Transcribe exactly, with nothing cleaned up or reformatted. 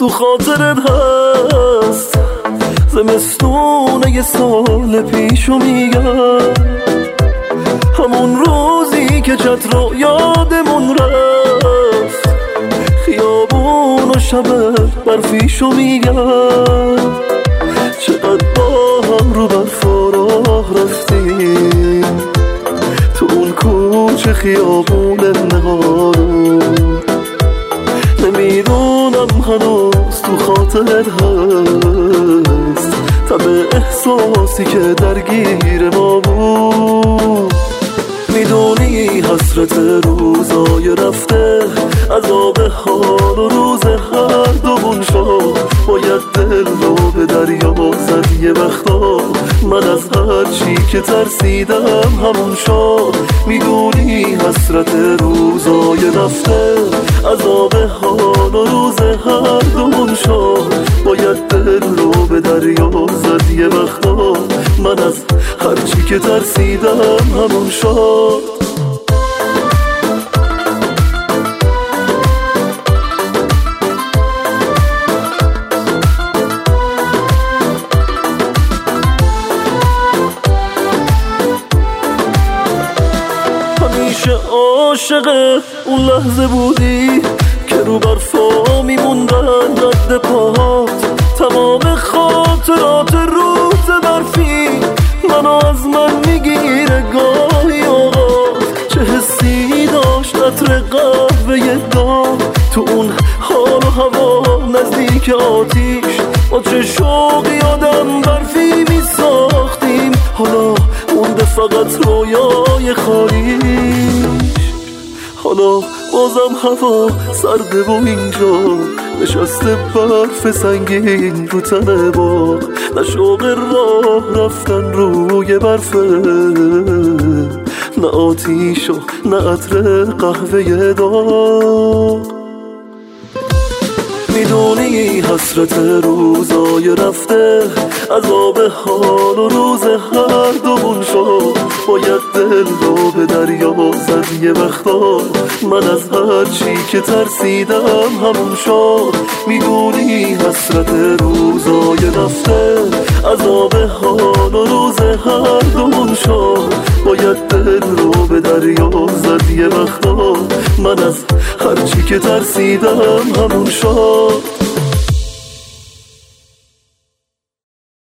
تو خاطرت هست زمستونه یه سال پیشو میگم، همون روزی که چت رو یادمون رفت، خیابون و شب برفیشو میگم. چقدر با هم رو برفا راه رفتیم تو اون کوچه خیابون نهارو، نمیدونم هنوز تو خاطرت هست تب احساسی که درگیر ما بود. میدونی حسرت روزای رفته عذاب حال و روز هر دومون شد، باید دل رو به دریا زد یه وقتا، من از هر چی که ترسیدم همون شد. میدونی حسرت روزای رفته عذاب حال و روز هر دومون شد، باید دل رو به دریا زد یه وقتا، من از هر چی که ترسیدم همون شد. همیشه عاشق اون لحظه بودی که رو برفا میموندن رد پاهات، تمام خاطرات روز برفی منو از من میگیره گاهی اوقات. چه حسی داشت عطر قهوه داغ تو اون حال و هوا نزدیک آتیش، با چه شوقی آدم برفی میساختیم، حالا مونده فقط رویای خالیش. حالا بازم هوا سرده و اینجا نشسته برف سنگین رو تن باغ، نه شوق راه رفتن روی برفه، نه آتیش و نه عطر قهوه داغ. میدونی حسرت روزای رفته عذاب حال و روز هر دومون شد، باید دل رو به دریا زد یه وقتا، من از هر چی که ترسیدم همون شد. میدونی حسرت روزای رفته عذاب حال و روز هر دومون شد، باید دل رو به دریا زد یه وقتا، من از هر چی که ترسیدم همون شد.